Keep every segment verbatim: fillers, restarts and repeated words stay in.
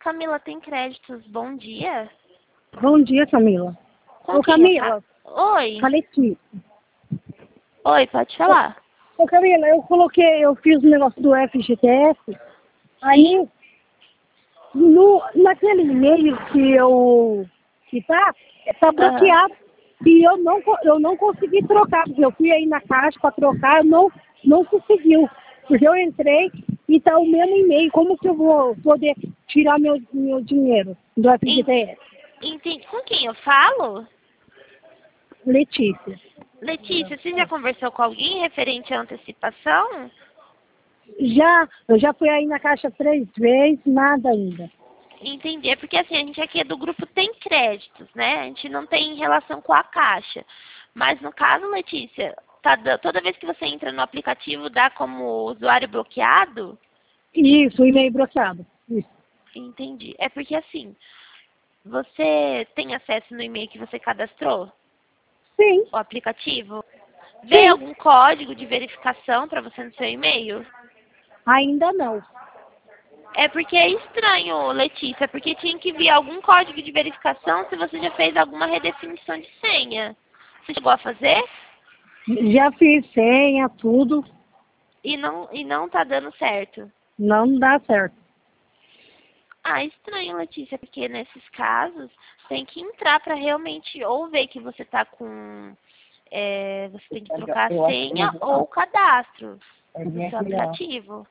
Camila tem créditos. Bom dia. Bom dia, Camila. Com Ô, quem Camila. eu falo? Oi. Letícia. Oi, pode falar. Ô, Camila, eu coloquei, eu fiz o negócio do F G T S, aí, no, naquele e-mail que eu, que tá, tá bloqueado, e eu não, co- eu não consegui trocar, porque eu fui aí na caixa para trocar, não, não conseguiu, porque eu entrei e tá o mesmo e-mail, como que eu vou poder tirar meu, meu dinheiro do F G T S? Entendi. Com quem eu falo? Letícia. Letícia, você já conversou com alguém referente à antecipação? Já, eu já fui aí na caixa três vezes, nada ainda. Entendi. É porque assim, a gente aqui é do grupo Tem Créditos, né? A gente não tem relação com a Caixa. Mas no caso, Letícia, tá, da- toda vez que você entra no aplicativo, dá como usuário bloqueado? Isso, o e-mail bloqueado. Isso. Entendi. É porque assim, você tem acesso no e-mail que você cadastrou? Sim, O aplicativo? Vê sim. algum código de verificação para você no seu e-mail? Ainda não. É porque é estranho, Letícia, porque tinha que vir algum código de verificação se você já fez alguma redefinição de senha. Você chegou a fazer? Já fiz senha, tudo. E não, e não tá dando certo. Não dá certo. Ah, estranho, Letícia, porque nesses casos tem que entrar para realmente ou ver que você tá com... é, você tem que trocar a senha ou o cadastro do seu aplicativo.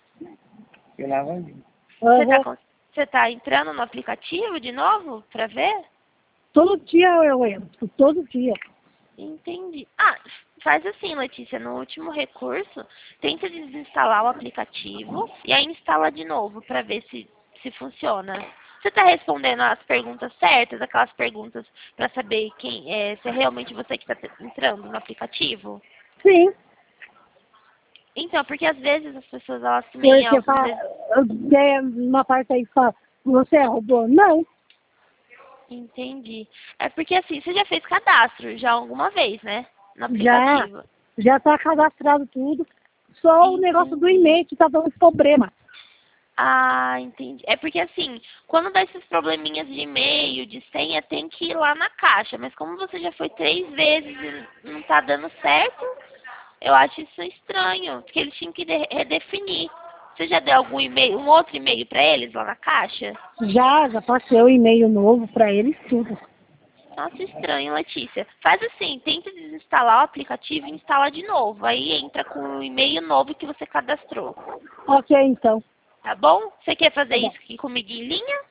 Você tá, Uhum. com- você tá entrando no aplicativo de novo para ver? Todo dia eu entro, todo dia. Entendi. Ah, faz assim, Letícia, no último recurso, tenta desinstalar o aplicativo e aí instala de novo para ver se, se funciona. Você está respondendo as perguntas certas, aquelas perguntas para saber quem é, se é realmente você que está entrando no aplicativo? Sim, Então, porque às vezes as pessoas elas também porque elas, às fa... vezes, é uma parte aí que fala, você é robô? Não, entendi. É porque assim, você já fez cadastro já alguma vez, né? No já, aplicativo. já tá cadastrado tudo. Só o negócio do Entendi. e-mail que tá dando problema. Ah, entendi. É porque assim, quando dá esses probleminhas de e-mail, de senha, tem que ir lá na caixa. Mas como você já foi três vezes e não tá dando certo, eu acho isso estranho. Porque eles tinham que de- redefinir. Você já deu algum e-mail, um outro e-mail pra eles lá na caixa? Já, já passei o e-mail novo pra eles, tudo. Nossa, estranho, Letícia. Faz assim, tenta desinstalar o aplicativo e instala de novo. Aí entra com o e-mail novo que você cadastrou. Ok, então. Tá bom? Você quer fazer Tá bom. isso aqui comigo em linha?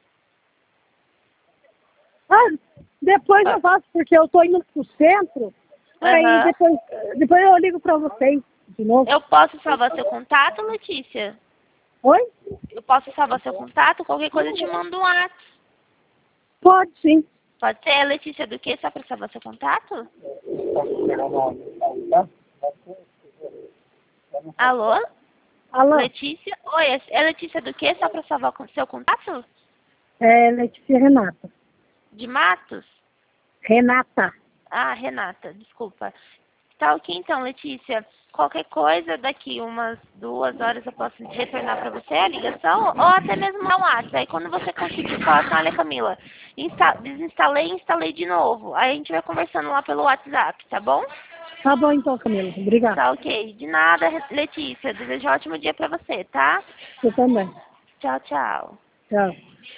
Ah, depois Ah, eu faço, porque eu tô indo pro centro. Aí Aham. depois, depois eu ligo pra vocês de novo. Eu posso salvar seu contato, Letícia? Oi? Eu posso salvar seu contato? Qualquer coisa eu te mando um WhatsApp. Pode sim. Pode ser, Letícia, do que? Só para salvar seu contato? Alô? Alô? Letícia? Oi, é é Letícia do que? Só para salvar o seu contato? É Letícia Renata. De Matos? Renata. Ah, Renata, desculpa. Tá ok então, Letícia. Qualquer coisa, daqui umas duas horas eu posso retornar para você a ligação ou até mesmo no WhatsApp. Aí quando você conseguir falar assim, olha Camila, insta desinstalei e instalei de novo. Aí a gente vai conversando lá pelo WhatsApp, tá bom? Tá bom então, Camila. Obrigado. Tá ok. De nada, Letícia. Desejo um ótimo dia para você, tá? Você também. Tchau, tchau. Tchau.